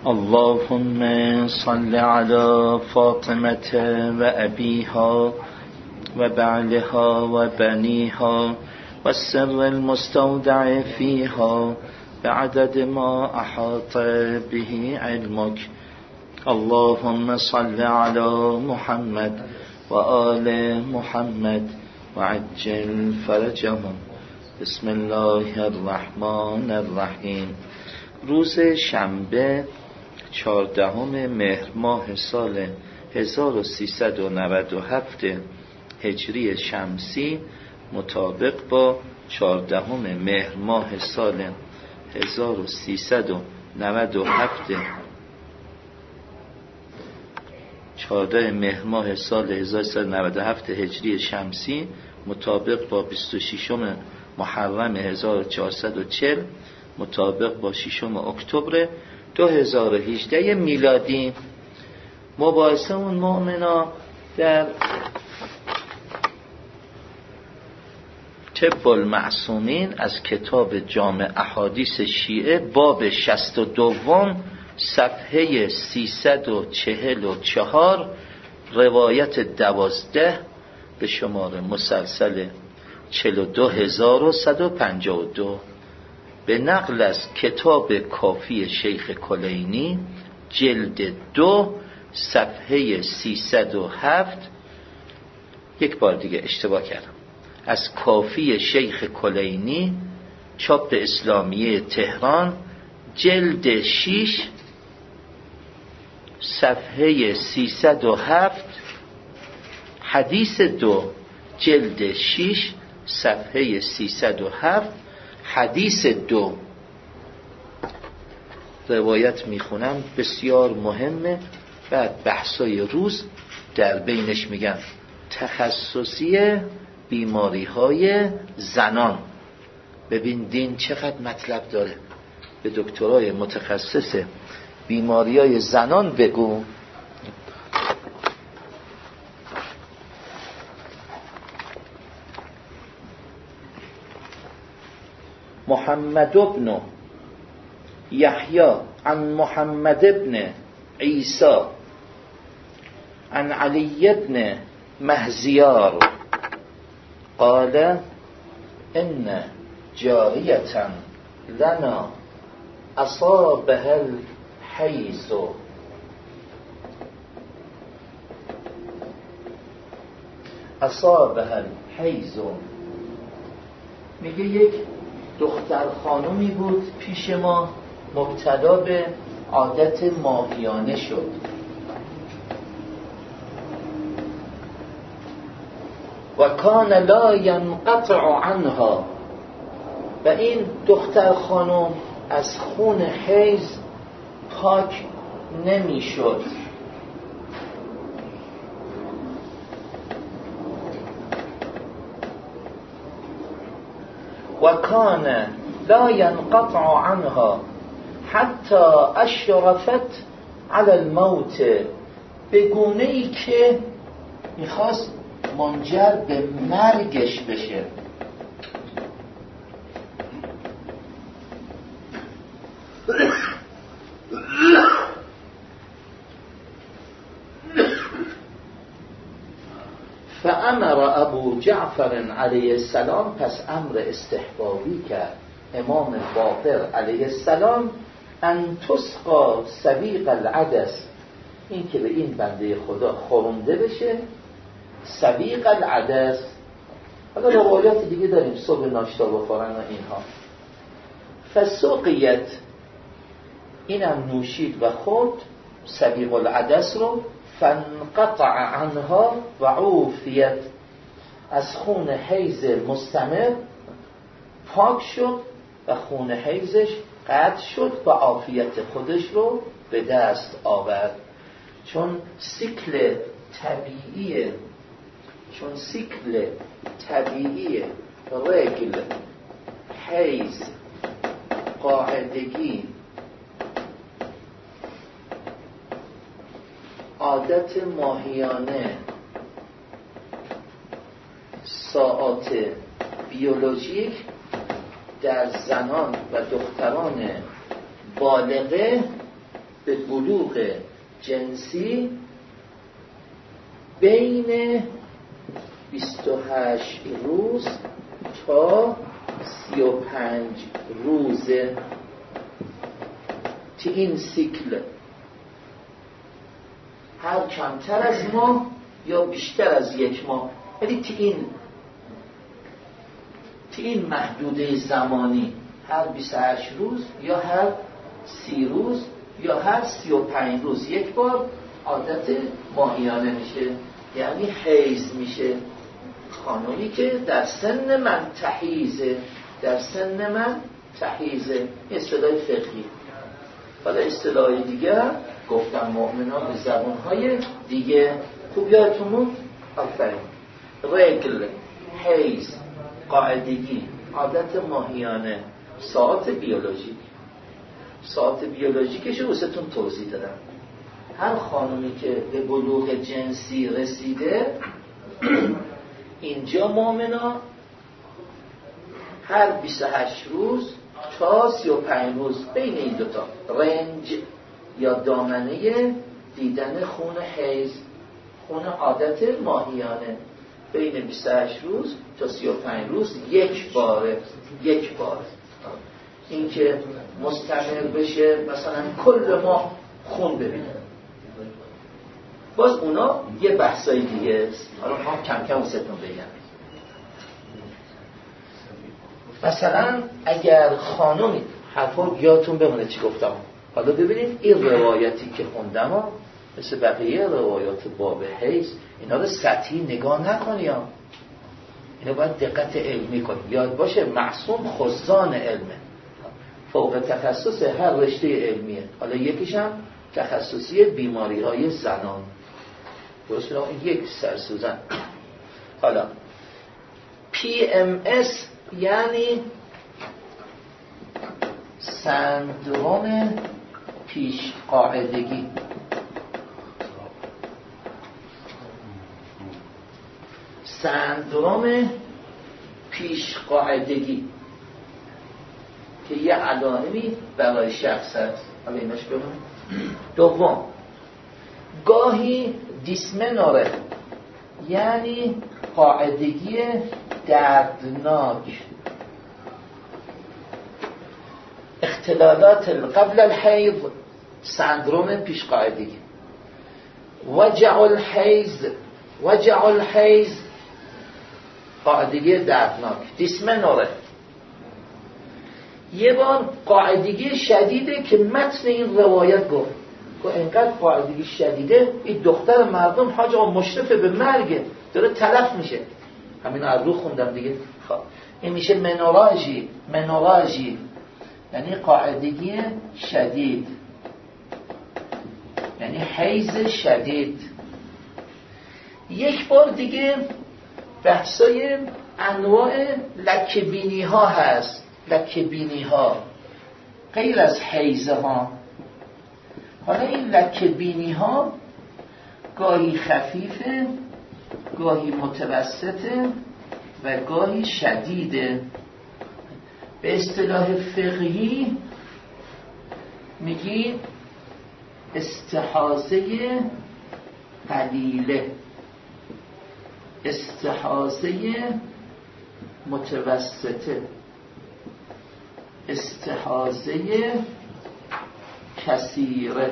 اللهم صل على فاطمة وأبيها وبعلها وبنيها والسر المستودع فيها بعدد ما أحاط به علمك. اللهم صل على محمد وآل محمد وعجل فرجهم. بسم الله الرحمن الرحیم. روز شنبه 14 مهر ماه سال 1397 هجری شمسی مطابق با 14 مهر ماه سال 1397 14 مهر ماه سال 1397 هجری شمسی مطابق با 26 محرم 1440 مطابق با 6 اکتبر 2018 میلادی. مباحثه اون مؤمنا در طب المعصومین از کتاب جامع احادیث شیعه باب 62 صفحه 344 روایت 12 به شماره مسلسل 42152 به نقل از کتاب کافی شیخ کلینی جلد 2 صفحه 307. یک بار دیگه اشتباه کردم، از کافی شیخ کلینی چاپ اسلامیه تهران جلد 6 صفحه 307 حدیث 2 جلد 6 صفحه 307 حدیث 2 روایت میخونم، بسیار مهمه. بعد بحثای روز در بینش میگن تخصصی بیماری های زنان. ببین دین چقدر مطلب داره. به دکترای متخصص بیماری های زنان بگو. محمد بن یحیی عن محمد بن عیسی عن علی بن مهزیار قال ان جاریة لنا اصابها الحیض میگه یک دختر خانومی بود پیش ما مبتلا به عادت ماهیانه شد. و کان لا ینقطع عنها، و این دختر خانم از خون حیض پاک نمی شد. و کان لا ینقطع عنها حتی اشرفت علی الموت، به گونه‌ای که میخواست منجر به مرگش بشه. فامر ابو جعفر علیه السلام، پس امر استحبابی کرد امام باقر علیه السلام، ان تسقا سویق العدس، این که به این بنده خدا خورنده بشه. سویق العدس، حالا روایات دیگه داریم صبح ناشتا بخورن و اینها. فسقیت، اینم نوشید و خورد سویق العدس رو. فانقطع عنها و عوفیت، از خون حیض مستمر پاک شد و خون حیضش قطع شد و عافیت خودش رو به دست آورد. چون سیکل طبیعی رگل، حیض، قاعدگی، عادت ماهیانه، ساعات بیولوژیک در زنان و دختران بالغه به بلوغ جنسی بین 28 روز تا 35 روز که این سیکل هر کمتر از ماه یا بیشتر از یک ماه، ولی این محدوده زمانی هر 28 روز یا هر 30 روز یا هر 35 روز یک بار عادت ماهیانه میشه، یعنی حیض میشه. خانومی که در سن من تحیزه، در سن من تحیزه، اصطلاح فقهی. حالا اصطلاح دیگه گفتم مؤمنان به زبانهای دیگه خوب یادتون آفرین. رگل، حیض، قاعدگی، عادت ماهیانه، ساعت بیولوژیک. ساعت بیولوژیکش رو واسهتون توضیح دادم. هر خانومی که به بلوغ جنسی رسیده اینجا مؤمنا هر 28 روز تا 35 روز بین این دوتا رنج یا دامنه دیدن خون حیض، خون عادت ماهیانه بین 28 روز تا 35 روز یک باره. این که مستمر بشه مثلا کل ماه خون ببینه، باز اونا یه بحثای دیگه است. حالا هم کم کم واسهتون بگم. مثلا اگر خانومی، حرفا یادتون بمونه چی گفتم. حالا ببینید این روایتی که خوندم مثل بقیه روایات باب حیض اینا رو سطحی نگاه نکنی ها. اینا باید دقت علمی کنی. یاد باشه معصوم خزان علمه، فوق تخصص هر رشته علمیه. حالا یکیش هم تخصصی بیماری های زنان، درست کنم یک سرسوزن. حالا PMS یعنی سندروم پیش قاعدگی. سندروم پیش قاعدگی که یه علائمی برای شخص هست. حالا ایناش بگم. دوم، گاهی دیسمنوره یعنی قاعدگی دردناک. اختلالات قبل الحیض سندروم پیش قاعدگی. وجع الحیض قاعدگی دردناک. دیسمنوره یه بار قاعدگی شدیده که متن این روایت گفت که اینقدر قاعدگی شدیده این دختر مردم حاج آقا مشرف به مرگه، داره تلف میشه. همین از رو خوندم دیگه. خب این میشه منوراژی یعنی قاعدگی شدید، یعنی حیض شدید. یک بار دیگه بحثای انواع لکه‌بینی ها هست. لکه‌بینی ها غیر از حیض ها. حالا این لکه‌بینی ها گاهی خفیفه، گاهی متوسطه و گاهی شدیده. به اصطلاح فقهی میگی استحاضه قلیله، استحاضه متوسطه، استحاضه کثیره.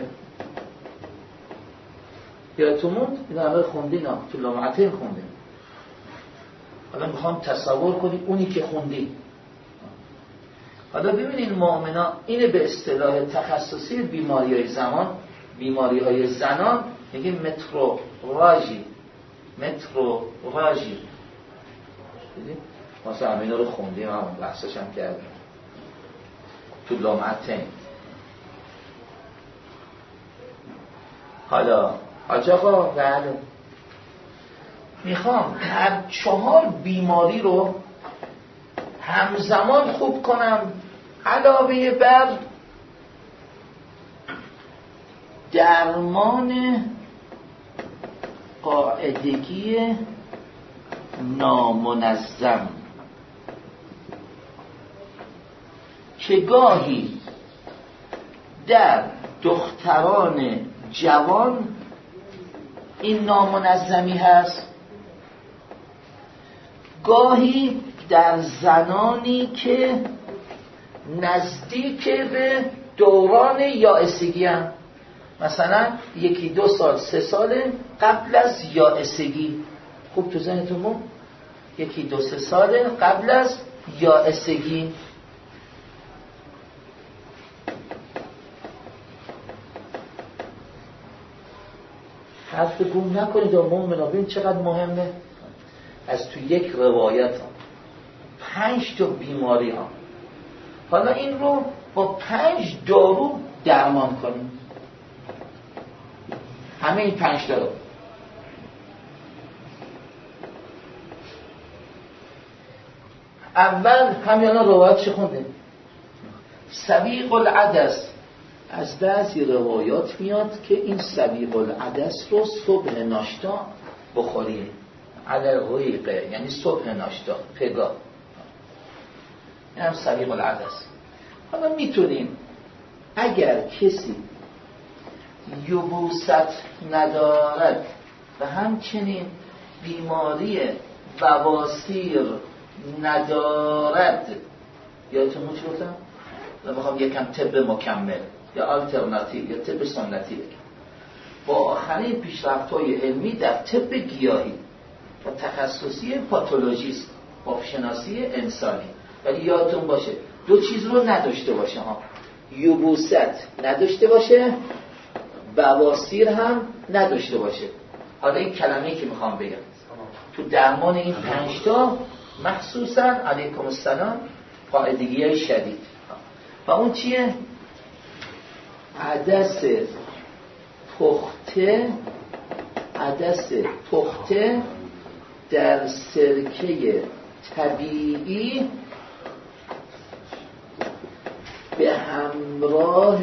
یادتون این همه خوندین ها، تو لامعتین خوندین. حالا میخوام تصور کنید اونی که خوندین. حالا ببینید مؤمنا اینه به اصطلاح تخصصی بیماری‌های بیماری‌های زنان میگه متروراژی. مثلا اینا رو خوندیم، همون بحثش هم کردیم تو لامعتین. حالا حاج آقا بله میخوام هر 4 بیماری رو همزمان خوب کنم علاوه بر درمان قاعدگی نامنظم که گاهی در دختران جوان این نامنظمی هست، گاهی در زنانی که نزدیک به دوران یائسگی هم، مثلا 1-2 سال 3 سال قبل از یائسگی. خوب تو ذهنتون بود 1-2 3 سال قبل از یائسگی. حرف گم نکنید مومنا، ببین چقدر مهمه. از تو یک روایت 5 تا بیماری ها، حالا این رو با 5 دارو درمان کنیم. همه این 5 دارو. اول همیانا روایتش خوندیم. سویق العدس، از بعضی روایات میاد که این سویق العدس رو صبح ناشتا بخوریم، علی الغیقه، یعنی صبح ناشتا، پگاه، این هم سویق العدس. حالا میتونیم اگر کسی یبوست ندارد و همچنین بیماری بواسیر ندارد، یادتون چی گفتم؟ من میخوام یکم طب مکمل یا آلترناتیو یا طب سنتی بگم. با آخرین پیشرفت‌های علمی در طب گیاهی و تخصصی پاتولوژیست، آبشناسی انسانی، ولی یادتون باشه 2 چیز رو نداشته باشه ها، یبوست نداشته باشه، بواسیر هم نداشته باشه. حالا این کلمه‌ای که میخوام بگم تو درمان این 5 تا مخصوصا علیکم السلام قاعدگی‌های شدید، و اون چیه؟ عدس پخته در سرکه طبیعی به همراه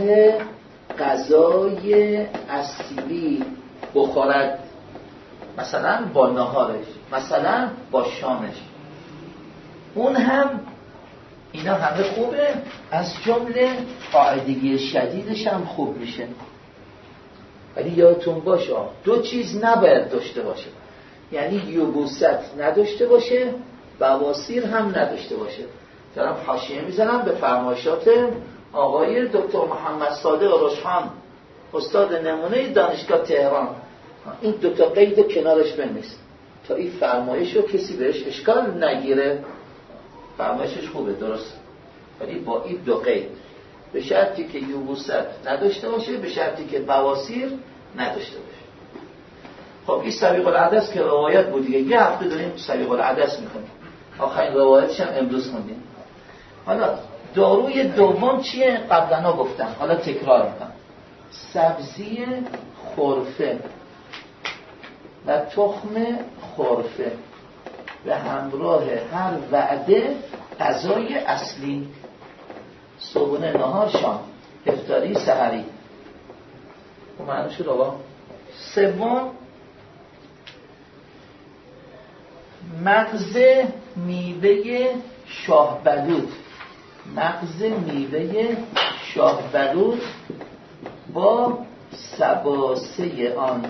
غذای اصلی بخورد، مثلا با نهارش، مثلا با شامش. اون هم اینا همه خوبه، از جمله قاعدگی شدیدش هم خوب میشه. ولی یادتون باشه 2 چیز نباید داشته باشه، یعنی یبوست نداشته باشه، بواسیر هم نداشته باشه. دارم حاشیه میزنم به فرمایشات آقای دکتر محمد صادق رشحان، استاد نمونه دانشگاه تهران. این 2 تا قید کنارش بنویس تا این فرمایش رو کسی بهش اشکال نگیره. فرمایشش خوبه، درست، ولی با این 2 قید، به شرطی که یبوست نداشته باشه، به شرطی که بواسیر نداشته باشه. خب این سویق العدس که روایت بود دیگه، یه هفته داریم سویق العدس میخونیم، آخرین روایتش هم امروز خوندیم. حالا داروی دوم چیه؟ قبلا گفتم، حالا تکرار میکنم. سبزی خرفه و تخم خرفه به همراه هر وعده غذای اصلی، صبحونه، نهار، شام، افطاری، سحری. خب معنی شد آقا. 3 مغز میوه شاه بلوط، مغز میوه شاه بلوط با سباسه آن،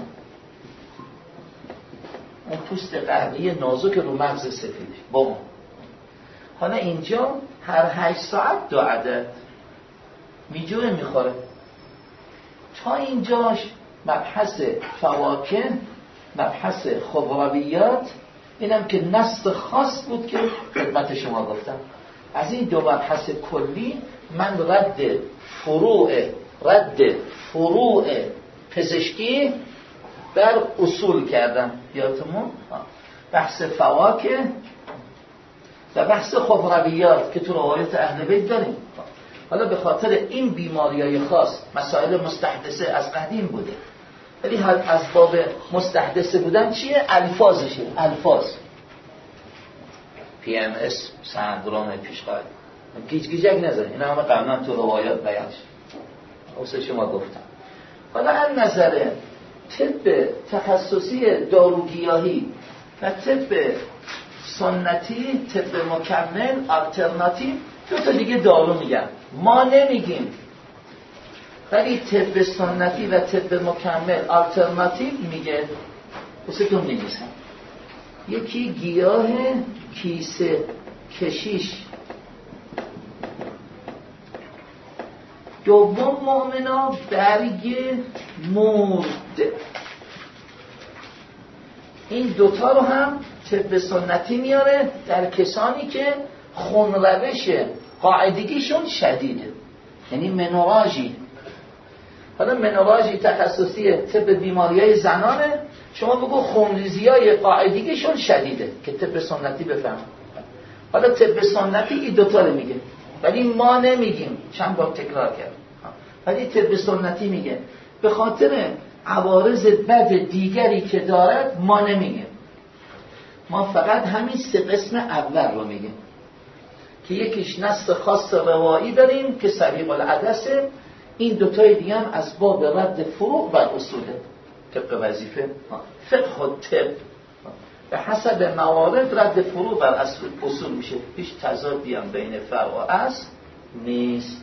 اون پوست قهوه‌ای نازک رو مغز سفید با اون. حالا اینجا هر 8 ساعت 2 عدد میجوه میخوره. تا اینجاش مبحث فواکه، مبحث خضرویات، اینم که نص خاص بود که خدمت شما گفتم. از این 2 مبحث کلی من رد فروع پزشکی بر اصول کردم. یادتون بحث فواکه و بحث خضرویات که تو روایت اهل بیت داریم. حالا به خاطر این بیماری‌های خاص مسائل مستحدثه از قدیم بوده، ولی از باب مستحدثه بودن چیه؟ الفاظشه. الفاظ PMS، سندروم پیشقدم، گیج نذارین، اینا همه قبلا تو روایات بیان شد، اوسه شما گفتم. حالا از نظر طب تخصصی داروگیاهی و طب سنتی، طب مکمل، آلترناتیو، 2 تا دیگه دارو میگم. ما نمیگیم ولی طب سنتی و طب مکمل آلترناتیو میگه بسیتون می‌نویسم. یکی گیاه کیسه کشیش، دوم مؤمنا برگ مرد. این دوتا رو هم طب سنتی میاره در کسانی که خونروش قاعدگیشون شدیده، یعنی منوراژی. حالا منوراژی تخصصی طب بیماریای زنانه، شما بگو خونریزیای قاعدگیشون شدیده که طب سنتی بفهم. حالا طب سنتی این دوتا رو میگه ولی ما نمیگیم، چند بار تکرار کرد، ولی طب سنتی میگه به خاطر عوارض بد دیگری که دارد ما نمیگیم، ما فقط همین سه قسم اول رو میگیم که یکیش نص خاص روایی داریم که سبیق العدسه، این دوتای دیگه هم از باب رد فروع بر اصوله طبق وظیفه فقه و طب به حسب موارد رد فروع بر اصول میشه، هیچ تضادی هم بین فرع و اصل نیست.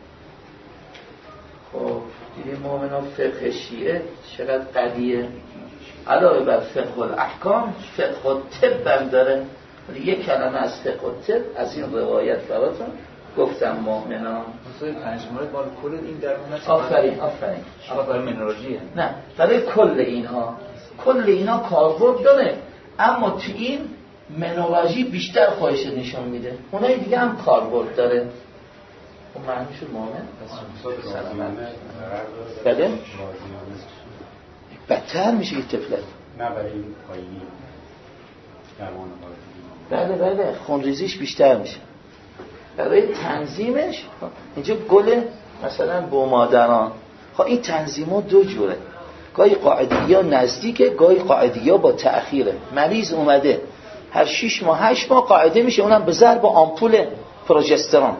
خب دیگه مؤمنا فقه شیعه چقدر قویه، علاوه بر فقه الاحکام فقه الطب هم داره. یک کلمه از فقه الطب از این روایت براتون گفتم مؤمنا. مثلا 5 مورد مال کل این درمون. آفرین برای منوراژیه. نه برای کل اینها کاربرد داره، اما تو این منوراژی بیشتر خواهش نشان میده، اونای دیگه هم کاربرد داره. اون معنی شد مؤمن بله بدتر میشه که طفلت. نه برای این پایینی بله خونریزیش بیشتر میشه. برای تنظیمش اینجا گل مثلا بومادران، خب این تنظیمات دو جوره، گاهی قاعدگی ها نزدیکه، گاهی قاعدگی ها با تأخیره. مریض اومده هر 6 ماه 8 ماه قاعده میشه، اونم به ضرب آمپول پروژسترون.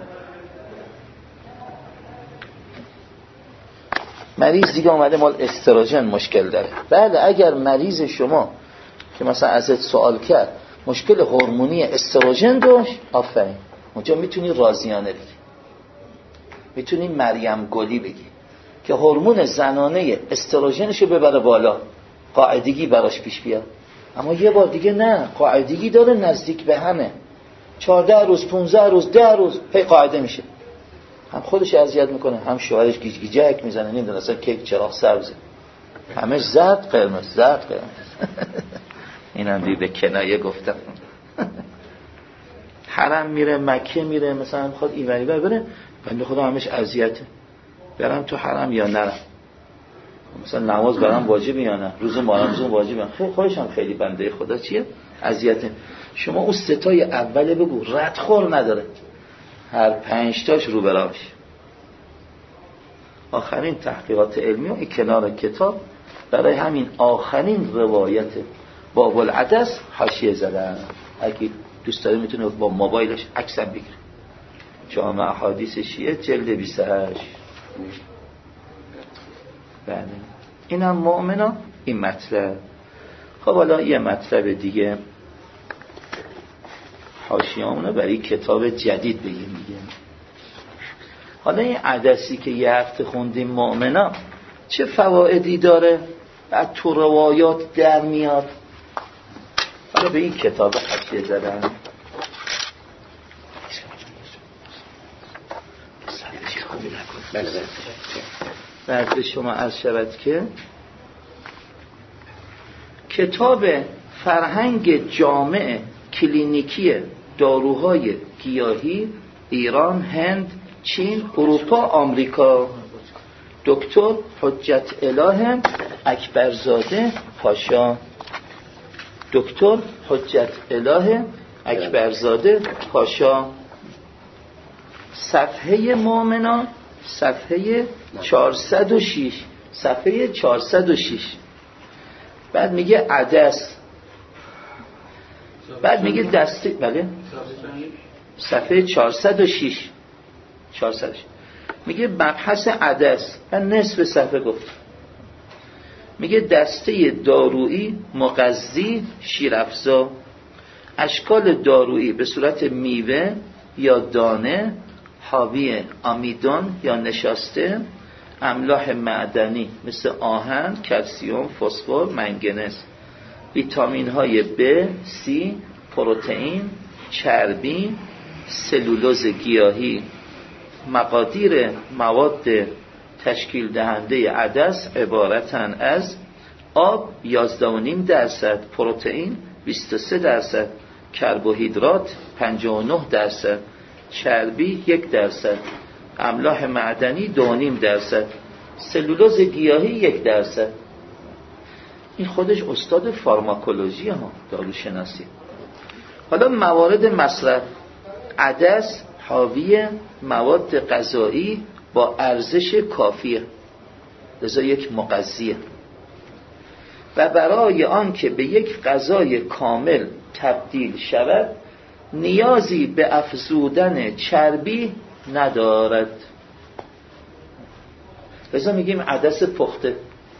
مریض دیگه اومده مال استروژن مشکل داره. بله اگر مریض شما که مثلا ازت سوال کرد مشکل هورمونی استروژن داشت، آفرین، اونجا میتونی رازیانه بگی، میتونی مریم گلی بگی که هورمون زنانه استروژنشو ببره بالا، قاعدگی براش پیش بیاد. اما یه بار دیگه نه، قاعدگی داره نزدیک به همه، 14 روز 15 روز 10 روز هی قاعده میشه، هم خودش اذیت میکنه هم شوهرش گیج گیجک میزنه، نمیدونه اصلا کیک چراغ سبزه، همه زرد قرمز اینم دیگه کنایه گفتم. حرم میره، مکه میره، مثلا میخواد اینوری بره، بنده خدا همش اذیته، برم تو حرم یا نرم، مثلا نماز برام واجبه یا نه، روز معرضون واجبه، خیلی خودش هم خیلی بنده خدا چیه اذیته. شما اون ستای اوله بگو، ردخور نداره، هر 5 تاش رو براش. آخرین تحقیقات علمی و کنار کتاب برای همین آخرین روایت باب العدس حاشیه زدن، اگه دوست داره میتونه با موبایلش عکسم بگیره، جامع احادیث شیعه جلد 28. بله اینم مؤمنا این مطلب. خب حالا یه مطلب دیگه حاشیه‌مون برای کتاب جدید بگیم دیگه. حالا این عدسی که یه هفته خوندیم مؤمنا چه فوائدی داره؟ بعد تو روایات در میاد. حالا به این کتاب حاشیه زدن. بعد به شما عرض شود که کتاب فرهنگ جامع کلینیکی داروهای گیاهی ایران، هند، چین، اروپا، آمریکا، دکتر حجت اله اکبرزاده پاشا. دکتر حجت اله اکبرزاده پاشا. صفحه مؤمنان، صفحه 406، صفحه 406. بعد میگه عدس، بعد میگه دسته، بله صفحه 406 میگه مبحث عدس، من نصف صفحه گفت، میگه دسته دارویی مغذی شیرافزا، اشکال دارویی به صورت میوه یا دانه حاوی آمیدون یا نشاسته، املاح معدنی مثل آهن، کلسیم، فسفر، منگنز، ویتامین های B، C، پروتئین، چربی، سلولوز گیاهی. مقادیر مواد تشکیل دهنده عدس عبارتن از آب 11.5%، پروتئین 23%، کربوهیدرات 59%، چربی 1%، املاح معدنی 2.5%، سلولوز گیاهی 1%. این خودش استاد فارماکولوژی ها، داروشناسی. حالا موارد مصرف: عدس حاوی مواد غذایی با ارزش کافیه، لذا یک مغذیه، و برای آن که به یک غذای کامل تبدیل شود نیازی به افزودن چربی ندارد. لذا میگیم عدس پخته.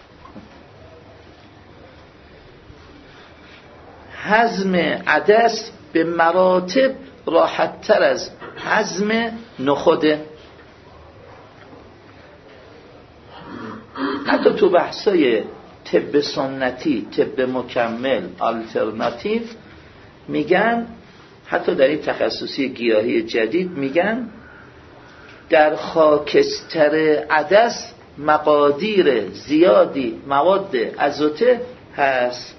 هضم عدس به مراتب راحت تر از هضم نخوده. حتی تو بحثای طب سنتی، طب مکمل، آلترناتیو میگن، حتی در این تخصصی گیاهی جدید میگن در خاکستر عدس مقادیر زیادی مواد ازوته هست.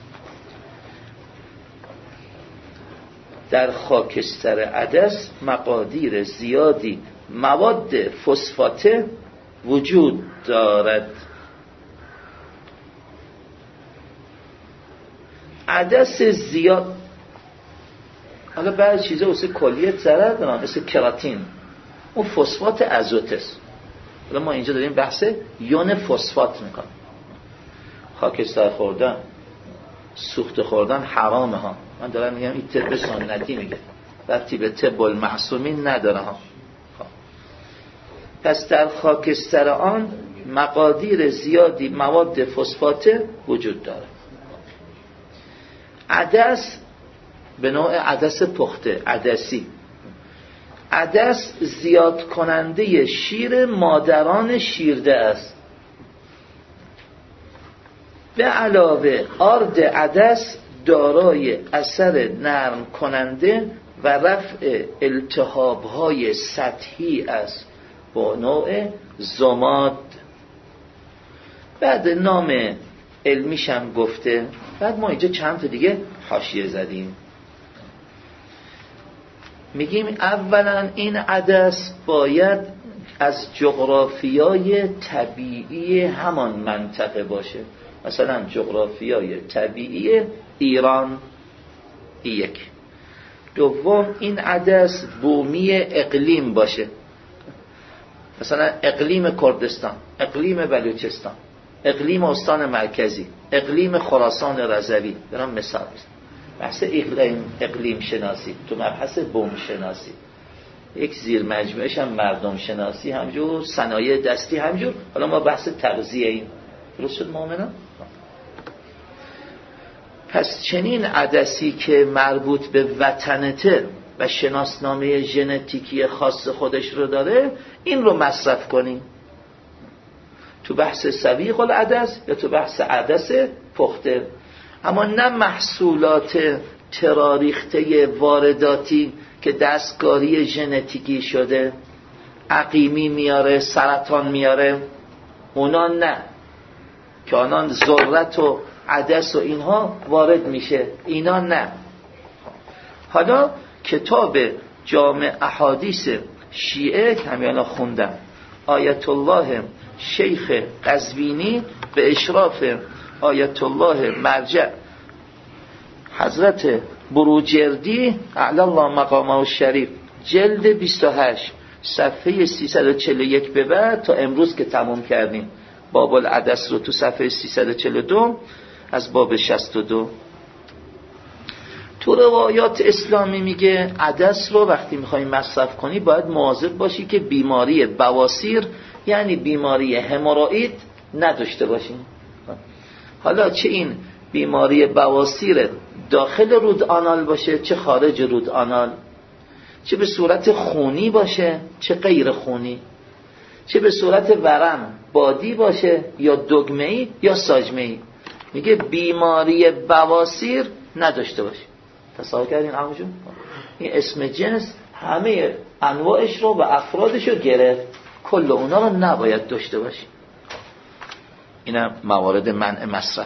در خاکستر عدس مقادیر زیادی مواد فسفاته وجود دارد. عدس زیاد، حالا بعضی چیزا واسه کلیت ضرر دارن، مثل کراتین، اون فسفات ازوته است. حالا ما اینجا داریم بحث یون فسفات میکنیم. خاکستر خوردن، سوخت خوردن حرامه ها. من دارم میگم این طب سنتی میگه، ربطی به طب المعصومین نداره ها. پس در خاکستر آن مقادیر زیادی مواد فسفاته وجود داره. عدس به نوع عدس پخته، عدسی. عدس زیاد کننده شیر مادران شیرده است. به علاوه آرد عدس دارای اثر نرم کننده و رفع التهاب‌های سطحی است با نوع ضماد. بعد نام علمیش هم گفته. بعد ما اینجا چند تا دیگه حاشیه زدیم. میگیم اولا این عدس باید از جغرافیای طبیعی همان منطقه باشه. مثلا جغرافیای طبیعی ایران، یک. دوم این عدس بومی اقلیم باشه، مثلا اقلیم کردستان، اقلیم بلوچستان، اقلیم استان مرکزی، اقلیم خراسان رضوی. دارم مثال میزنم. بحث اقلیم شناسی تو مبحث بوم شناسی، یک زیر مجموعش هم مردم شناسی همجور، صنایع دستی همجور. حالا ما بحث تغذیه ایم. درست شد مؤمنان؟ پس چنین عدسی که مربوط به وطنته و شناسنامه ژنتیکی خاص خودش رو داره، این رو مصرف کنیم تو بحث سویق العدس یا تو بحث عدس پخته. اما نه محصولات تراریخته وارداتی که دستکاری ژنتیکی شده، عقیمی میاره، سرطان میاره، اونا نه، که آنان ذرت و عدس و اینها وارد میشه، اینا نه. حالا کتاب جامع احادیث شیعه همیانا خوندم، آیت الله شیخ قزوینی به اشراف آیت الله مرجع حضرت بروجردی اعلی الله مقامه الشریف، جلد 28 صفحه 341 به بعد تا امروز که تمام کردیم باب العدس رو تو صفحه 342 از باب 62. تو روایات اسلامی میگه عدس رو وقتی میخوای مصرف کنی باید مواظب باشی که بیماری بواسیر یعنی بیماری هموروئید نداشته باشی. حالا چه این بیماری بواسیر داخل رود آنال باشه چه خارج رود آنال، چه به صورت خونی باشه چه غیر خونی. چه به صورت ورم بادی باشه یا دگمه‌ای یا ساجمه‌ای. میگه بیماری بواسیر نداشته باشی. تصور کردین عمو جون؟ این اسم جنس همه انواعش رو و افرادش رو گرفت، کل اونا رو نباید داشته باشی. اینم موارد منع مصرف.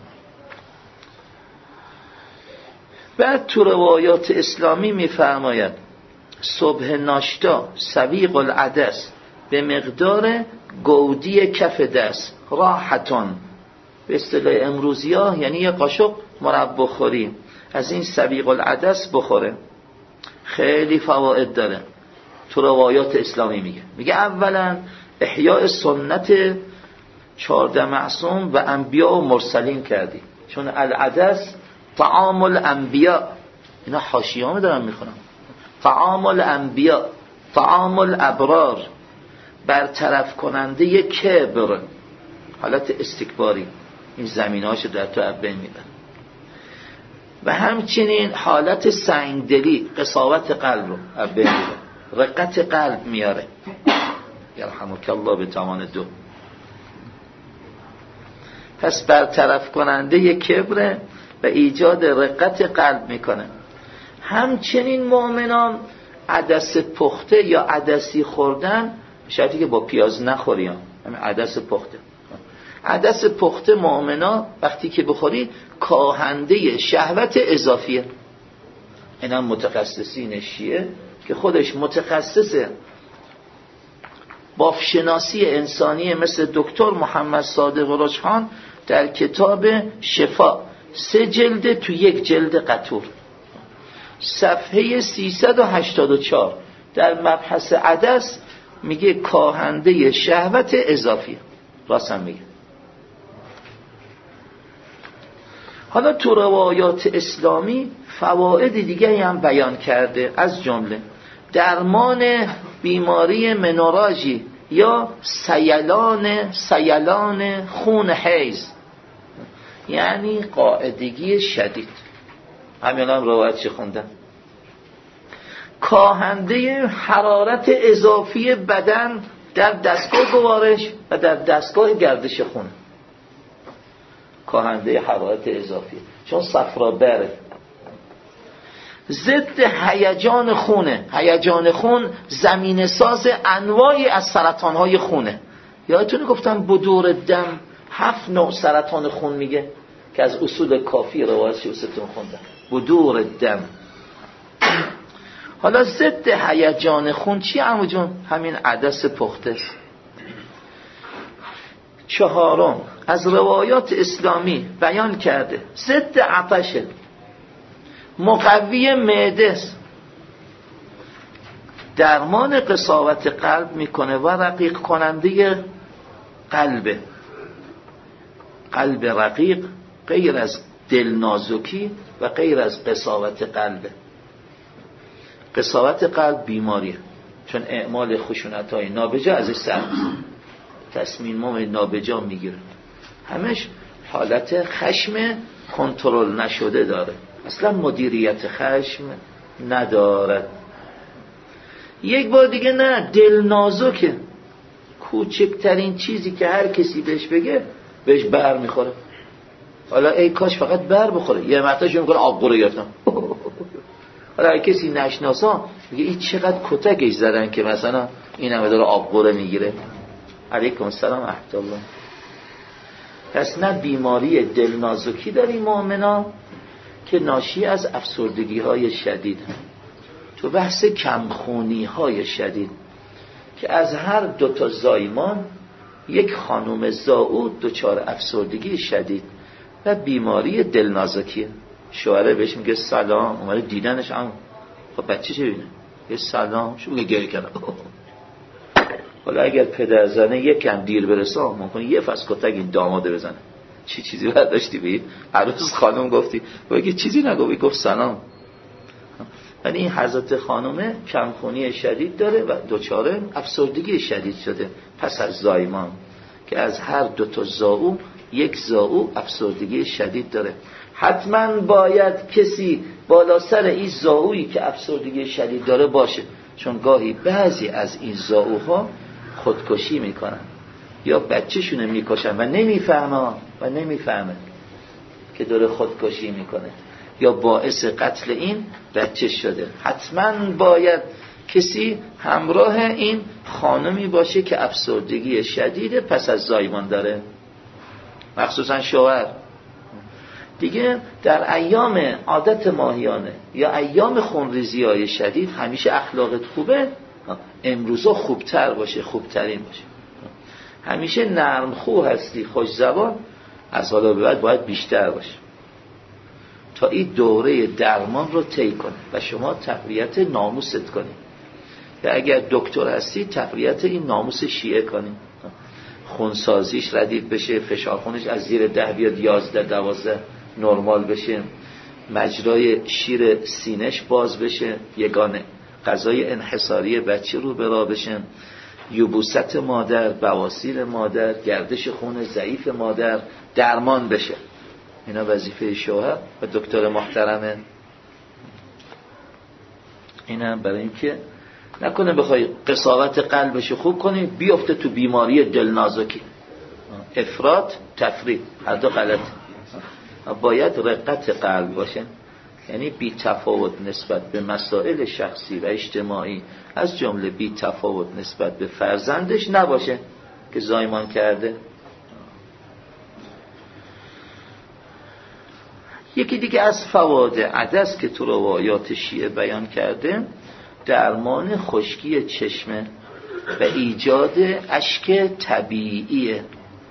بعد تو روایات اسلامی میفرماید صبح ناشتا سویق العدس به مقدار گودی کف دست، راحتان، به اصطلاح امروزی ها یعنی یه قاشق مربا خوری از این سویق العدس بخوره. خیلی فواید داره. تو روایات اسلامی میگه اولا احیاء سنت 14 معصوم و انبیاء و مرسلین کردی، چون العدس طعام الانبیاء، اینا حاشیه‌ام دارم میخونم، طعام الانبیاء طعام الابرار، برطرف کننده کبر، حالت استکباری، این زمینهاشو در تو ابن میبر. و همچنین حالت سنگدلی، قساوت قلب رو ابن میبر، رقت قلب میاره. یرحمک الله به توان 2. پس برطرف کننده کبر و ایجاد رقت قلب میکنه. همچنین مؤمنان عدس پخته یا عدسی خوردن، شرطی که با پیاز نخوریم، همین عدس پخته. عدس پخته مؤمنا وقتی که بخوری کاهنده شهوت اضافیه. اینا متخصصین شیعه که خودش متخصصه بافشناسی انسانی مثل دکتر محمد صادق رجحان در کتاب شفا 3 جلد تو 1 جلد قطور، صفحه 384 در مبحث عدس میگه کاهنده شهوت اضافی. راستم میگه. حالا تو روایات اسلامی فواید دیگه هم بیان کرده، از جمله درمان بیماری منوراژی یا سیلان خون حیض، یعنی قاعدگی شدید. همین هم روایت چی خوندم، کاهنده حرارت اضافی بدن در دستگاه گوارش و در دستگاه گردش خون، کاهنده حرارت اضافی، چون صفرابره. ضد هیجان خونه، هیجان خون زمین ساز انواعی از سرطانهای خونه. یادتونه گفتم بدور دم 7 نوع سرطان خون میگه که از اصول کافی روایتش واسهتون خوندم. بدور دم. حالا ضد هیجان خون چی عمو جون؟ همین عدس پخته. 4 از روایات اسلامی بیان کرده ضد عطشه، مقوی معده، درمان قساوت قلب میکنه و رقیق کننده قلب رقیق، غیر از دل نازکی و غیر از قساوت قلب. قساوت قلب بیماریه، چون اعمال خشونت‌های نابجا ازش سر تصمیم نابجا میگیره، همش حالت خشم کنترل نشده داره، اصلا مدیریت خشم نداره. یک بار دیگه نه، دل نازکه، کوچکترین چیزی که هر کسی بهش بگه بهش بر میخوره. حالا ای کاش فقط بر بخوره، یه مرتبه شروع میکنه آب قوره گرفتم. حالا اگه کسی نشناسا میگه این چقدر کتکش زدن که مثلا این همه داره آب قوره میگیره. علیکم السلام احمد الله. پس نه بیماری دل نازکی داریم مؤمنا که ناشی از افسردگی های شدید، تو بحث کمخونی های شدید که از هر 2 زایمان یک خانم زائود دچار افسردگی شدید و بیماری دل نازکیه. شوهره بهش میگه سلام، اومده دیدنش، اما خب بچه چه بینه؟ یه سلام، شو میگه گریه کنه. حالا اگر پدر زنه یکم دیر برسه ممکنه یه فصل کتک این داماده بزنه. چیزی برداشتی بید؟ عروس خانم گفتی بگی چیزی نگو، گفت سلام. یعنی این حضرت خانومه کمخونی شدید داره و دچار افسردگی شدید شده پس از زایمان، که از هر 2 زائو 1 زائو افسردگی شدید داره. حتما باید کسی بالا سر این زائویی که افسردگی شدید داره باشه، چون گاهی بعضی از این زائوها خودکشی میکنن یا بچه‌شون میکشن و نمیفهمه که داره خودکشی میکنه یا باعث قتل این بچه شده. حتما باید کسی همراه این خانمی باشه که افسردگی شدید پس از زایمان داره، مخصوصا شوهر. دیگه در ایام عادت ماهیانه یا ایام خونریزی‌های شدید همیشه اخلاقت خوبه، امروزا خوبتر باشه، خوبترین باشه. همیشه نرم خو هستی، خوش زبان، از حالا به بعد باید بیشتر باشه تا این دوره درمان رو طی کنه و شما تقویت ناموست کنی. یا اگر دکتر هستی تقویت این ناموس شیعه کنی، خونسازیش ردیف بشه، فشار خونش از زیر 10 بیاد 11-12 نرمال بشه، مجرای شیر سینش باز بشه، یگانه غذای انحصاری بچه رو برا بشه، یبوست مادر، بواسیر مادر، گردش خون ضعیف مادر درمان بشه. اینا وظیفه شوهر و دکتر محترمه. اینا برای اینکه نکنه بخوای قساوت قلبش خوب کنی بیفته تو بیماری دلنازکی، افراط تفرید، هر دو غلط. باید رقت قلب باشه، یعنی بی تفاوت نسبت به مسائل شخصی و اجتماعی، از جمله بی تفاوت نسبت به فرزندش نباشه که زایمان کرده. یکی دیگه از فواید عدس که تو روایات شیعه بیان کرده، درمان خشکی چشمه و ایجاد اشک طبیعیه،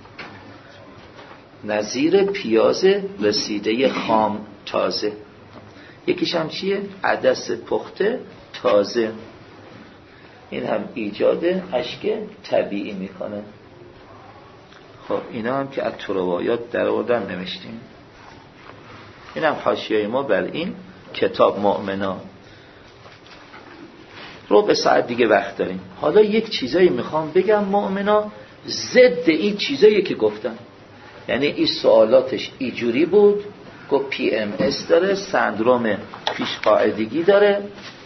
نظیر پیاز رسیده خام تازه. یکیش هم چیه؟ عدس پخته تازه، این هم ایجاد اشک طبیعی میکنه. خب اینا هم که از تو روایات در آوردن نوشتیم. این هم حاشیه ما بر این کتاب مؤمنا. ربع ساعت دیگه وقت داریم. حالا یک چیزایی میخوام بگم مؤمنا ضد این چیزایی که گفتم. یعنی این سوالاتش اینجوری بود، گفت PMS داره، سندروم پیشقاعدگی داره.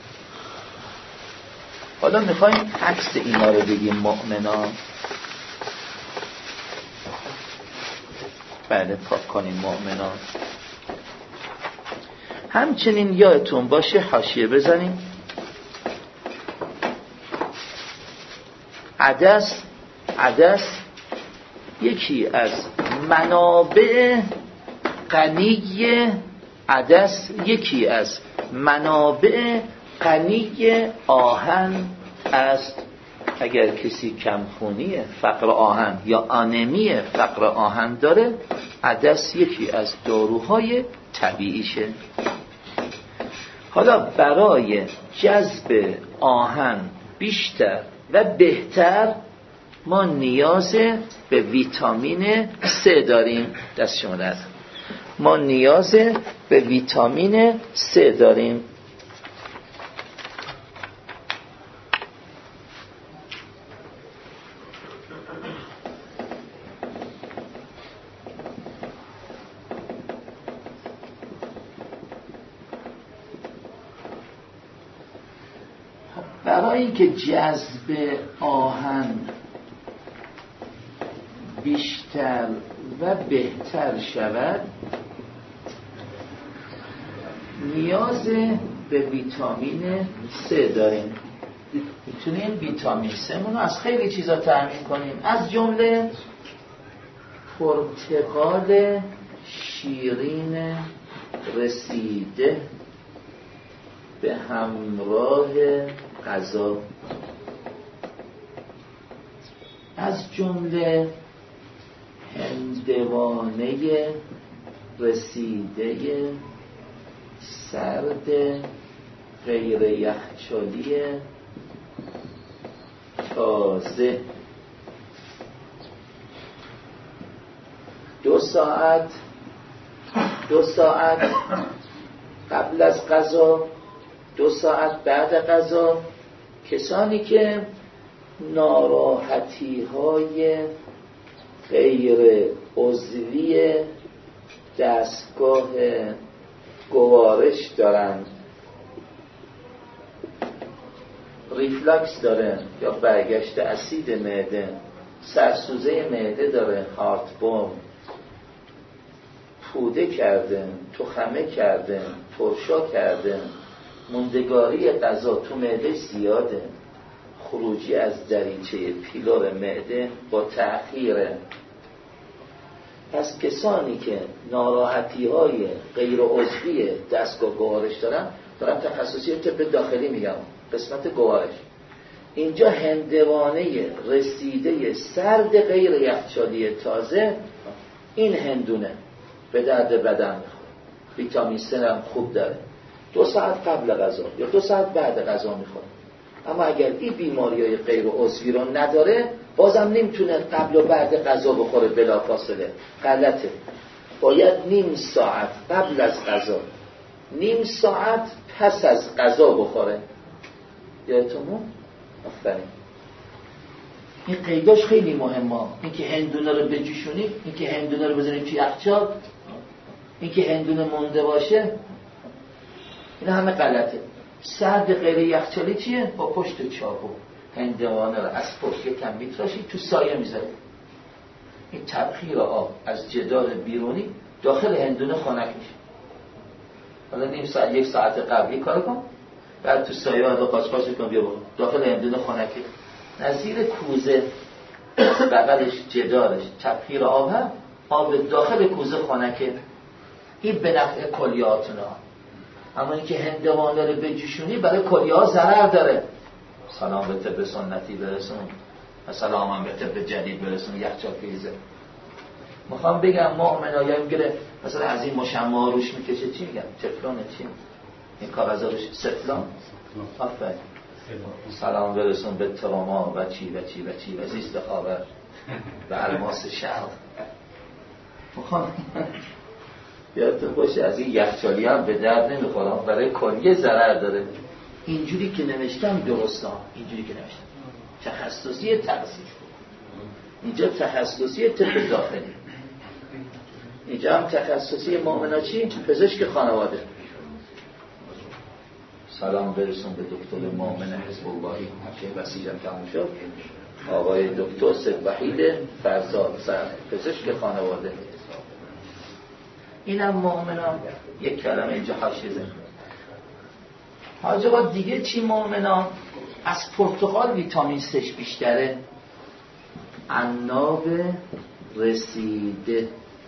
حالا میخوایم عکس اینا رو بگیم مؤمنا. بله پاک کنیم مؤمنا. همچنین یادتون باشه حاشیه بزنیم، عدس یکی از منابع غنی، عدس یکی از منابع غنی آهن است. اگر کسی کمخونی فقر آهن یا آنمی فقر آهن داره، عدس یکی از داروهای طبیعیشه. حالا برای جذب آهن بیشتر و بهتر ما نیاز به ویتامین C داریم. دست شما درد. ما نیاز به ویتامین C داریم. برای اینکه جذب آهن بیشتر و بهتر شود نیاز به ویتامین C داریم. میتونیم ویتامین C مونو از خیلی چیزا تامین کنیم، از جمله پرتقال شیرین رسیده به همراه غذا، از جمله هندوانه رسیده سرد غیر یخچالی تازه 2 ساعت قبل از غذا، 2 ساعت بعد غذا. کسانی که ناراحتی های غیر عضوی دستگاه گوارش دارند ریفلاکس داره یا برگشت اسید معده، سرسوزه معده داره، هارتبورن، پوده کرده، تخمه کرده، ترشا کرده، موندگاری غذا تو معده زیاده، خروجی از دریچه پیلور معده با تأخیره. پس کسانی که ناراحتی‌های غیر عضوی دستگاه گوارش دارن تخصصی طب داخلی میگم، قسمت گوارش، اینجا هندوانه رسیده سرد غیر یخچالی تازه، این هندونه به درد بدن میخوره، ویتامین C هم خوب داره، 2 ساعت قبل غذا یا 2 ساعت بعد غذا میخوره. اما اگر این بیماری‌های غیر عضوی رو نداره بازم نمیتونه قبل و بعد غذا بخوره بلافاصله، غلطه. باید نیم ساعت قبل از غذا، نیم ساعت پس از غذا بخوره. یادتونه؟ آفرین. این قیداش خیلی مهمه. اینکه هندونه رو بجوشونی، اینکه هندونه رو بزنید توی یخچال، اینکه هندونه مونده باشه، این همه غلطه. سرد غیر یخچالی چیه؟ با پشت چاقو هندوانه رو از پشت یکم میتراشی، تو سایه میذاری. این تبخیر آب از جدار بیرونی داخل هندونه خنک میشه. حالا نیم ساعت 1 ساعت قبلی کار کن، بعد تو سایه رو قاچ کن، بیا برو داخل هندونه خنکه. نظیر کوزه بغلش جدارش تبخیر آب هم، آب داخل کوزه خنکه. این به نفع کلیه‌هاتونه. اما اینکه هندوانه رو بجوشونی برای کلیه‌ها ضرر داره. سلام به طب سنتی برسون، سلام هم به طب جدید برسون، یخچال فریزر. میخوام بگم مؤمن‌ها میگه مثلا از این مشمع روش میکشه، چی میگم؟ تفلون چی؟ این کاغذا روش سفلان. آفرین. سلام برسون به تراما و چی و چی و چی و زیست خاور و الماس شرق. میخوام یادتون باشه از این یخچالی هم به درد نمیخورم، برای کلیه ضرر داره. اینجوری که نوشتم درسته، اینجوری که نوشتم تخصصی تغذیه، اینجا تخصصی طب داخلی، اینجا هم تخصصی مؤمنا چی؟ پزشک خانواده. سلام برسون به دکتر مؤمن حزب اللهی که وسیجم تموم شد، آقای دکتر سید وحید فرزاد، پزشک خانواده. اینم مؤمنا یک کلمه اینجا حاشیه زد. حاج آقا دیگه چی مؤمنا؟ از پرتقال ویتامین C بیشتره. عناب رسیده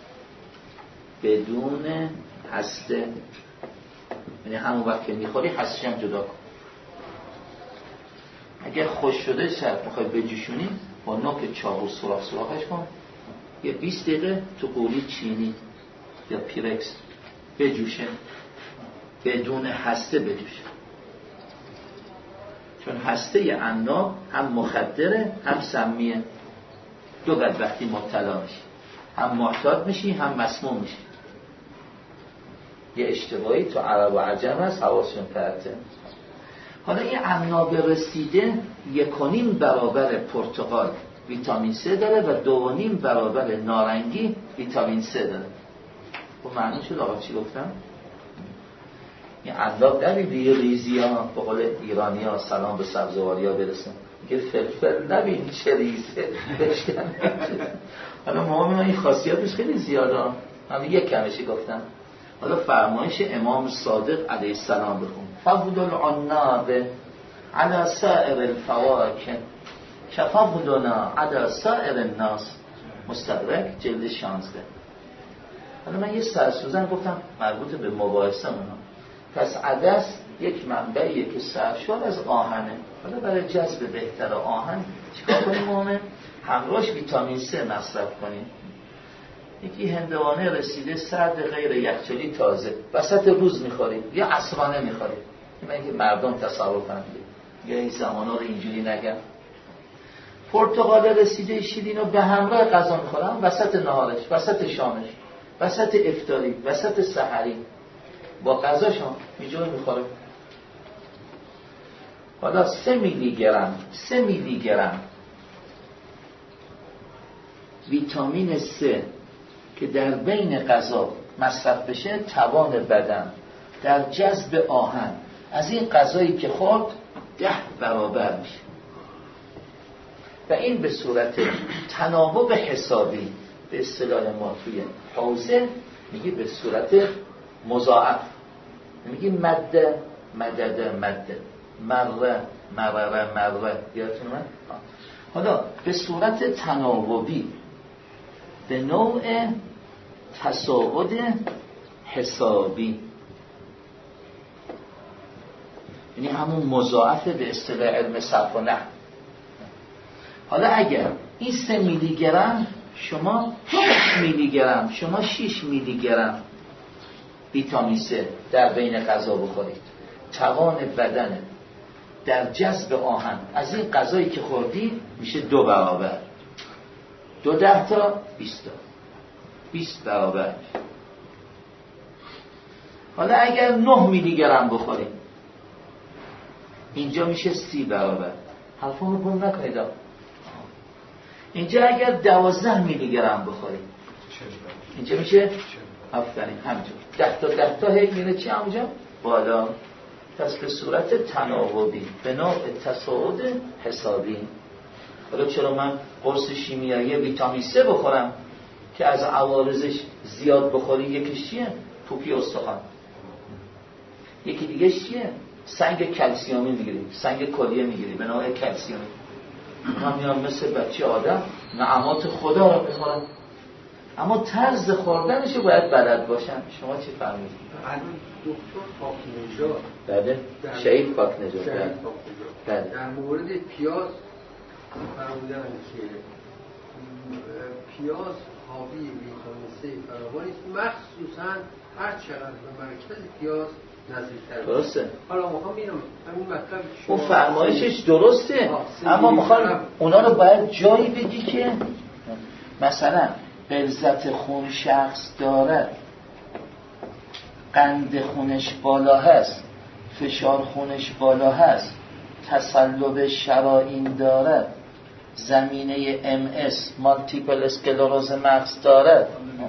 بدون هسته، یعنی همون وقت که میخوری هستش هم جدا کن. اگه خوش شده شرط میخوای بجوشونی، با نوک چاقو سوراخش کن، یه 20 دقیقه تو قوری چینی یا پیرکس بجوشه، بدون هسته بجوشه. چون هسته عناب هم مخدره هم سمیه. دو بدبختی مبتلا میشی، هم معتاد میشی هم مسموم میشی. یه اشتباهی تو عرب و عجم هست، حواسشون پرته. حالا این عناب رسیده 1.5 برابر پرتقال ویتامین C داره و 2.5 برابر نارنگی ویتامین C داره. خب معنی شد آقا چی گفتم؟ این عناب نبینی ریزی ها، به قول ایرانی ها سلام به سبزواری ها برسن، که فلفل نبینی چه ریزه بشکن. حالا مهمه این خاصیتش خیلی زیاده، من یک کمشی گفتم. حالا فرمایش امام صادق علیه السلام بخون: فضل العناب علی سائر الفواکه کفضلنا علی سائر الناس. مستدرک جلد 16. حالا من یه سرسوزن گفتم مربوط به مباحثه اونا. پس عدس یک منبعیه که سرشار از آهنه. حالا برای جذب بهتر آهن چیکار کنیم؟ مهمه همراهش ویتامین C مصرف کنیم. یکی هندوانه رسیده سرد غیر یخچالی تازه وسط روز میخوریم یا عصرانه میخوریم. من که مردم تصور کنند یا این زمانا رو اینجوری نگم. پرتقال رسیده شیرین رو به همراه غذا میخورم، وسط نهارش، وسط شامش، وسط افطاری، وسط سحری، با غذاشون میجوری میخوره. حالا 3 میلی گرم ویتامین C که در بین غذا مصرف بشه، توان بدن در جذب آهن از این غذایی که خورد 10 برابر میشه و این به صورت تناوب حسابی به اصطلاح ما توی حوزه میگی به صورت مضاعف، میگی مد مدد مد، مره مرره مره. یادتون من حالا به صورت تناوبی به نوع تصاعد حسابی، یعنی همون مضاعف به اصطلاح علم صرف و نحو. حالا اگر این 3 میلی گرم شما 6 میلی گرم شما 6 میلی گرم ویتامین C در بین غذا بخورید، توان بدن در جذب آهن از این غذایی که خوردید میشه 2 برابر. 2 10 تا 20 تا 20 برابر. حالا اگر 9 میلی گرم بخورید اینجا میشه 30 برابر. حرفمو گم نکنید. اینجا اگر 12 میلی گرم بخورید اینجا میشه آفرین همینجور 10 تا هی میره چی همونجا بالا. پس به صورت تناوبی به نوع تصاعد حسابی. حالا چرا من قرص شیمیایی ویتامین C بخورم که از عوارضش زیاد بخوری؟ یکیش چیه؟ پوکی استخوان. یکی دیگه چیه؟ سنگ کلسیومی میگیری، سنگ کلیه میگیری به نوع کلسیومی. من میام مثل بچه آدم نعمات خدا رو بخورم، اما طرز خوردنشو باید بلد باشم. شما چی فهمیدید؟ الان دکتر پاکنژاد، بله شهید پاکنژاد، بله در مورد پیاز فرمودن که پیاز حاوی ویتامین C فراوانی است، مخصوصا هر چقدر به مرکز پیاز نزدیک‌تر. درسته. حالا میخوام ببینم همین مطلب اون فرمایشش درسته، اما میخوام اونا رو باید جایی بگی که مثلا غلظت خون شخص دارد، قند خونش بالا هست، فشار خونش بالا هست، تصلب شرائین دارد، زمینه MS مالتیپل اسکلروز مغز دارد.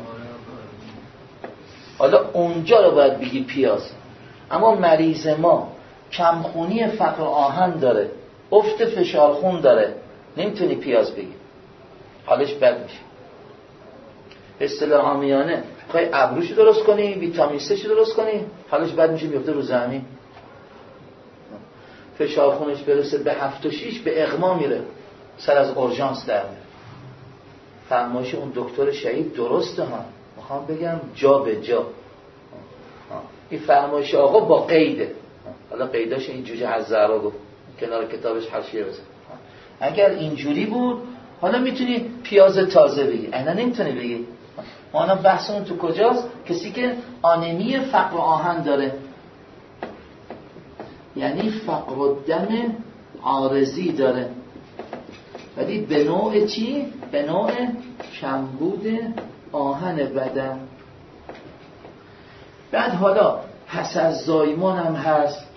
حالا اونجا رو باید بگی پیاز. اما مریض ما کمخونی فقر آهن داره، افت فشار خون داره، نمیتونی پیاز بگی، حالش بد میشه. به اصطلاح عامیانه خواهی ابروشو درست کنی، ویتامین C شو درست کنی، حالش بد میشه، میفته رو زمین، فشار خونش برسه به 7 و 6 به اغما میره، سر از اورژانس در میره. فرمایش اون دکتر شهید درسته ها، میخوام بگم جا به جا. این فرمایش آقا با قیده، حالا قیداش این جوجه هزارا گفت کنار کتابش حاشیه بزن. اگر اینجوری بود حالا میتونی پیاز تازه بگی، اینا نمیتونی بگی. ما الان بحثمون تو کجاست؟ کسی که آنمی فقر آهن داره، یعنی فقر الدم عارضی داره، ولی به نوع چی؟ به نوع کمبود آهن بدن. بعد حالا پس از زایمان هم هست،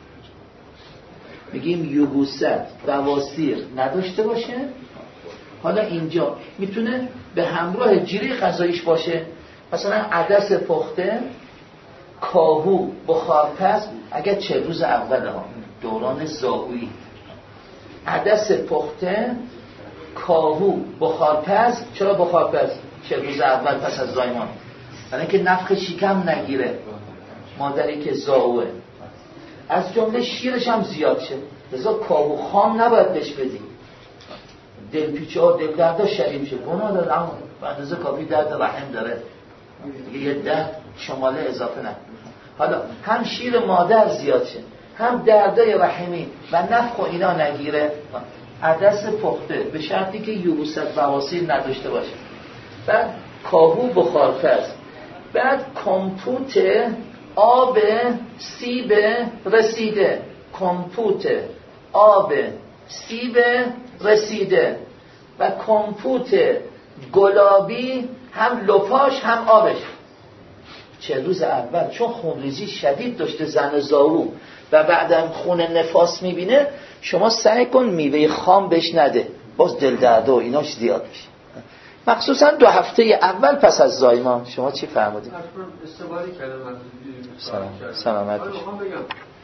میگیم یبوست بواسیر نداشته باشه. حالا اینجا میتونه به همراه جیره غذاییش باشه، مثلا عدس پخته، کاهو، بخارپز. اگر 40 روز اول ها دوران زاویی، عدس پخته، کاهو، بخارپز. چرا بخارپز؟ 40 روز اول پس از زایمان، برای اینکه نفخ شکم نگیره مادری که زاوه، از جمله شیرش هم زیاد شه. لذا کاهو خام نباید بهش بدی، دلپیچه ها دل درد شدید شه، گناه داره، اما به اندازه کافی درد رحم داره، یه درد شماله اضافه نه. حالا هم شیر مادر زیاد شه، هم دردای رحمی و نفخ و اینا نگیره. عدس پخته به شرطی که یبوست بواسیر نداشته باشه. بعد کاهو، بخارپز. بعد کمپوت آب سیب رسیده، کمپوت آب سیب رسیده و کمپوت گلابی، هم لپاش هم آبش. 40 روز اول چون خونریزی شدید داشته زن زاو و بعدم خون نفاس میبینه، شما سعی کن میوه خام بهش نده، باز دل درد و ایناش زیاد میشه، مخصوصا 2 هفته اول پس از زایمان. شما چی فرمودید؟ استفاده کردم. سلامت میخوام بگم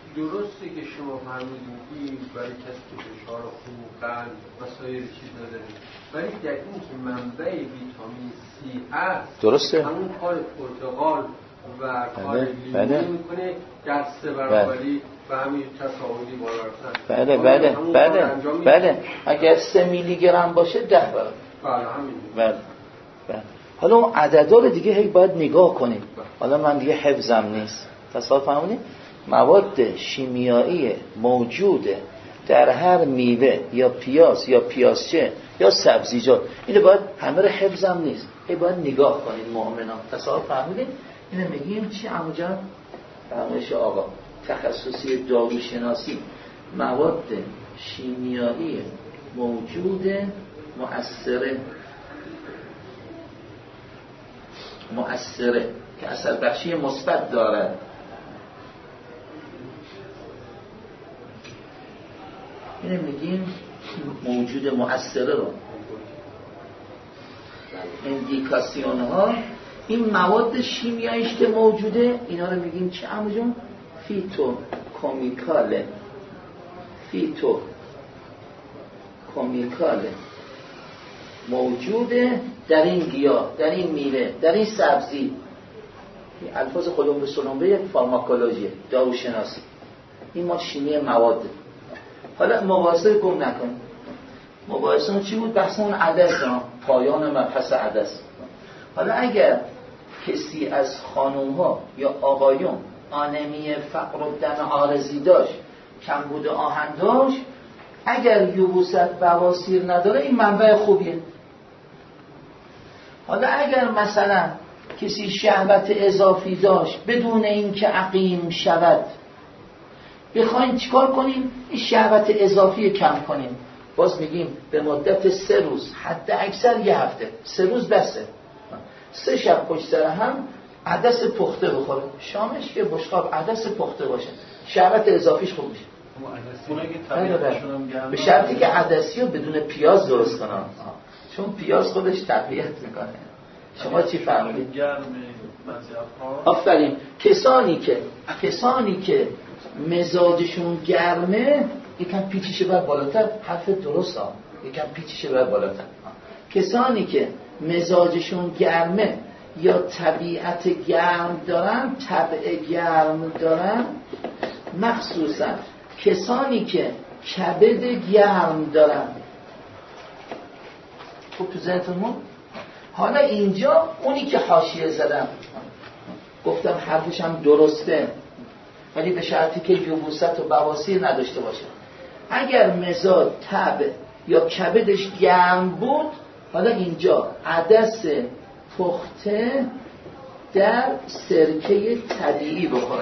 درسته که شما فرمودید برای کسی که فشار خون، قلب و سایر چیز نداره، ولی در این که منبع ویتامین سی هست درسته؟ همون کار پرتقال و کار لیمو میکنه در 3 برابری و همین تصاوری بالا رفتن. بله اگر 3 میلی گرم باشه 10 برابر. بله. حالا اون عددا رو دیگه هی باید نگاه کنیم. حالا من دیگه حفظم نیست. تصور فهمونید؟ مواد شیمیایی موجوده در هر میوه یا پیاز یا پیازچه یا سبزیجات، اینو باید همه رو حفظم نیست، هی باید نگاه کنید مؤمنا. تصور فهمونید؟ اینو میگیم چی عمو جان؟ فرمایش آقا تخصصی داروشناسی، مواد شیمیایی موجود مؤثره که اثر بخشی مثبت داره. اینو میگیم موجود مؤثره رو. اندیکاسیون ها این مواد شیمیاییش که موجوده اینا رو میگیم چه عمو جون؟ فیتو کومیکاله موجوده در این گیاه، در این میوه، در این سبزی. این الفاظ خودمون به سلمبه یک فارماکولوژی داروشناسی. این ما شیمی مواد. حالا مقایسه گم نکن. مقایسه اون چی بود؟ بحث اون عدس ها، پایان مبحث عدس. حالا اگر کسی از خانوم ها یا آقایون آنمی فقر الدم عارضی داشت، کمبود آهن داشت، اگر یبوست بواسیر نداره این منبع خوبیه. حالا اگر مثلا کسی شهوت اضافی داشت بدون اینکه عقیم شود، بخوایم چیکار کنیم؟ این شهوت اضافی کم کنیم. باز میگیم به مدت 3 روز، حد اکثر 1 هفته، 3 روز بسه، 3 شب پشت سر هم عدس پخته بخوره، شامش که بشقاب عدس پخته باشه، شهوت اضافیش خوب میشه. به شرطی که عدسی رو بدون پیاز درست کنم، چون پیاز خودش تقویت میکنه. شما چی فهمیدید؟ آفرین. کسانی که مزاجشون گرمه یکم پیچیشه باید بالاتر. حرف درست ها، یکم پیچیشه باید بالاتر. کسانی که مزاجشون گرمه یا طبیعت گرم دارن، طبع گرم دارن، مخصوصا کسانی که کبد گرم دارن. خوب تو ذهنتون مون؟ حالا اینجا اونی که حاشیه زدم گفتم حرفش هم درسته، ولی به شرطی که یبوست و بواسیر نداشته باشه. اگر مزاج طبع یا کبدش گرم بود، حالا اینجا عدس پخته در سرکه طبیعی بخوره.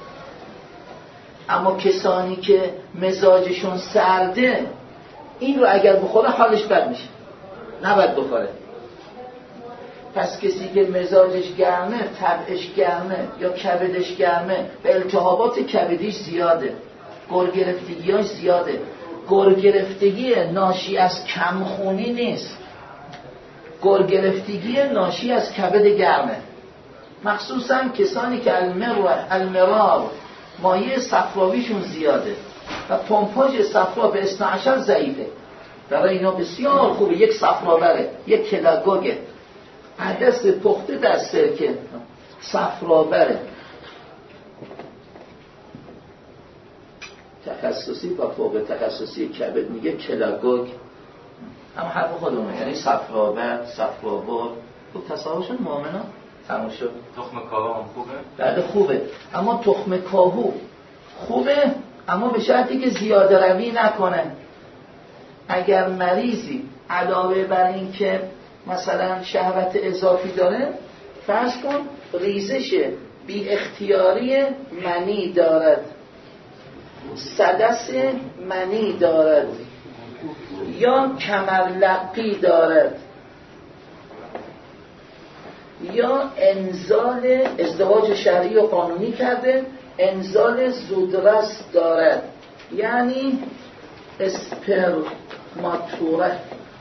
اما کسانی که مزاجشون سرده این رو اگر بخوره حالش بد میشه، نباید بخوره. پس کسی که مزاجش گرمه، طبعش گرمه یا کبدش گرمه و التهابات کبدیش زیاده، گرگرفتگیاش زیاده. گرگرفتگی ناشی از کمخونی نیست، گرگرفتگی ناشی از کبد گرمه. مخصوصا کسانی که المرار مایع صفراویشون زیاده و پمپاژ صفرا به 12 ضعیفه، برای اینا بسیار خوبه یک صفرابره، یک کلاگوگه، عدس پخته در سرکه، صفرابره. تخصصی و فوق تخصصی کبد میگه کلاگوگ، اما حرف خودمونه، یعنی صفرابر، صفرابر. خوب تصاحبشون مؤمنا تموم شد. تخم کاهو هم خوبه؟ بله خوبه، اما تخم کاهو خوبه، اما به شرطی که زیاده روی نکنه. اگر مریضی علاوه بر این که مثلا شهوت اضافی داره، فرض کن ریزش بی اختیاری منی دارد، سدس منی دارد یا کمرلقی دارد یا انزال ازدواج شرعی و قانونی کرده، انزال زودرس دارد، یعنی اسپرماتوره.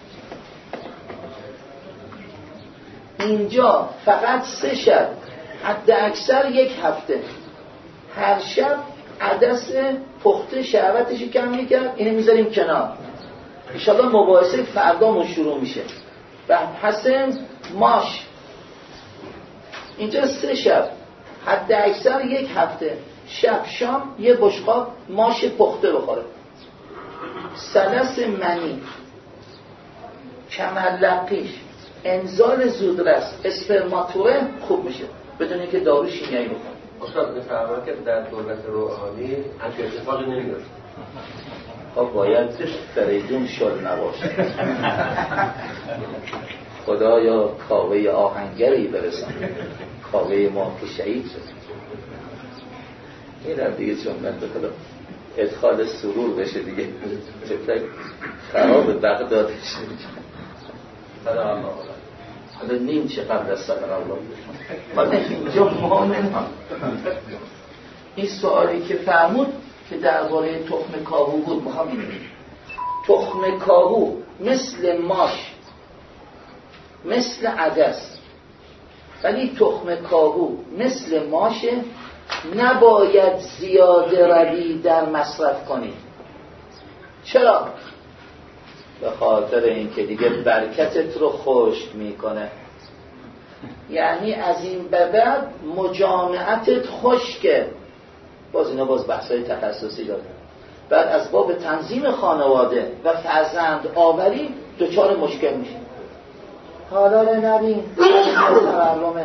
اینجا فقط 3 شب، حد اکثر 1 هفته، هر شب عدس پخته شهوتش کم میکرد، اینو میذاریم کنار. انشاءالله مباحثه فردامون شروع میشه. بحث ماش اینجا 3 شب، حد اکثر 1 هفته، شب شام یه بشقاب ماش پخته بخوره. سلس منی، کمرلقیش، انزال زودرس، اسپرماتوره خوب میشه بدون اینکه دارو شیمیایی بکنه. استاد بفرمایید که در دولت روحانی همچین اتفاقی نمی‌افتاد. خب باید فریدون شل نباشه. خدایا کاوه آهنگری برسان، کاوه ما که شهید شد. این هم دیگه چون من به خدا ادخال سرور بشه دیگه چطور خراب بغدادش صدق الله. حالا نیم چه قبل از صدق الله حالا اینجا مؤمن هم. این سوالی که فرمود که درباره تخم کاهو بود، میخوام این تخم کاهو مثل ماش، مثل عدس، ولی تخم کاهو مثل ماشه، نباید زیاده روی در مصرف کنید. چرا؟ به خاطر اینکه دیگه برکتت رو خشک میکنه. یعنی از این به بعد مجامعتت خشکه. باز اینا بحثای تخصصی داره. بعد از باب تنظیم خانواده و فرزند آوری دچار مشکل میشه. حالا رو نبین تورمه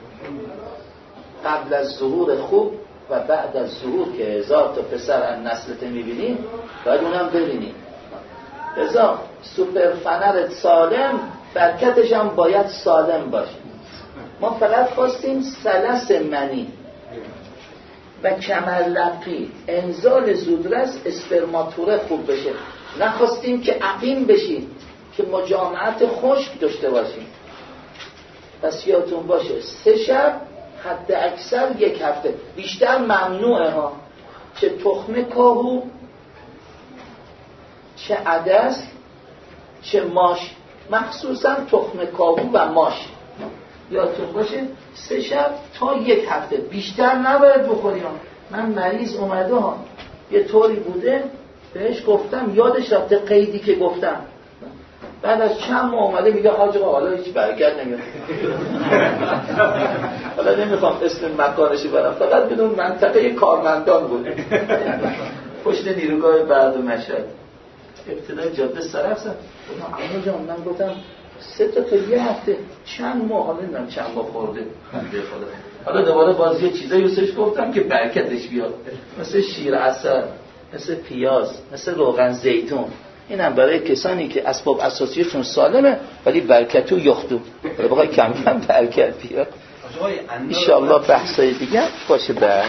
قبل از ظهور خوب و بعد از ظهور که 1000 تا پسر از نسلت میبینی باید اونم ببینی. لذا سوپر فنرت سالم، برکتش هم باید سالم باشه. ما فقط خواستیم سلس منی و کمرلقی، انزال زودرس، اسپرماتوره خوب بشه. نخواستیم که عقیم بشید، که مجامعت خشک داشته باشیم. پس یادتون باشه 3 شب، حد اکثر 1 هفته، بیشتر ممنوعه ها. چه تخم کاهو، چه عدس، چه ماش، مخصوصا تخم کاهو و ماش. یادتون باشه 3 شب تا 1 هفته، بیشتر نباید بخوریم. من مریض اومده ها یه طوری بوده، بهش گفتم یادش رفته قیدی که گفتم، بعد از چند ماه اومده میگه حاج آقا حالا هیچ برکت نمیاد. حالا نمیخوام اسم مکانشی برم، فقط بدون منطقه کارمندان بود، پشت نیروگاه بعد و مشهد ابتدای جاده سرف زد. اما جان من گفتم 3 تا 1 هفته، چند ماه، حالا نمیدونم چند ماه خورده بنده خدا. حالا دوباره باز یه چیزایی واسش گفتم که برکتش بیاد، مثل شیر عسل، مثل پیاز، مثل روغن زیتون. اینم برای کسانی که اسباب اساسیشون سالمه ولی برکت و یختو بخوای کم کم برکت بیاد. ان شاء الله بحثای دیگه باشه.